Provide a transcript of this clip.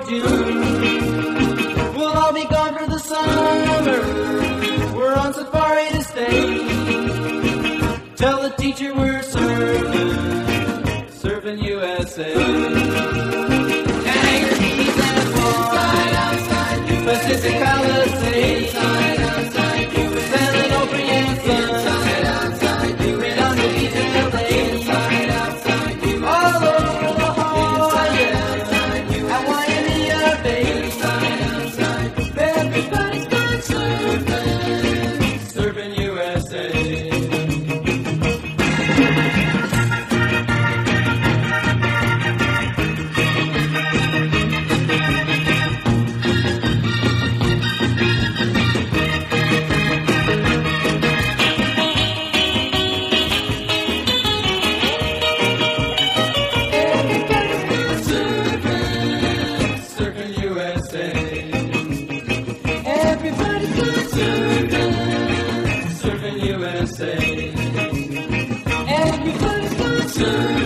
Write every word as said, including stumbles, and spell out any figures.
June. We'll all be gone for the summer. We're on safari to stay. Tell the teacher we're surfing, surfing U S A. Niagara Keys and Florida, outside Pacific Palisades, inside, outside San Onofre and Sun, inside, outside Redondo Beach and L A, inside, outside all over the Hawaii, at Waimea Bay, inside, outside. Everybody's gone surfing, surfing U S A. Everybody's gone surfing, surfing U S A. Everybody's gone surfing.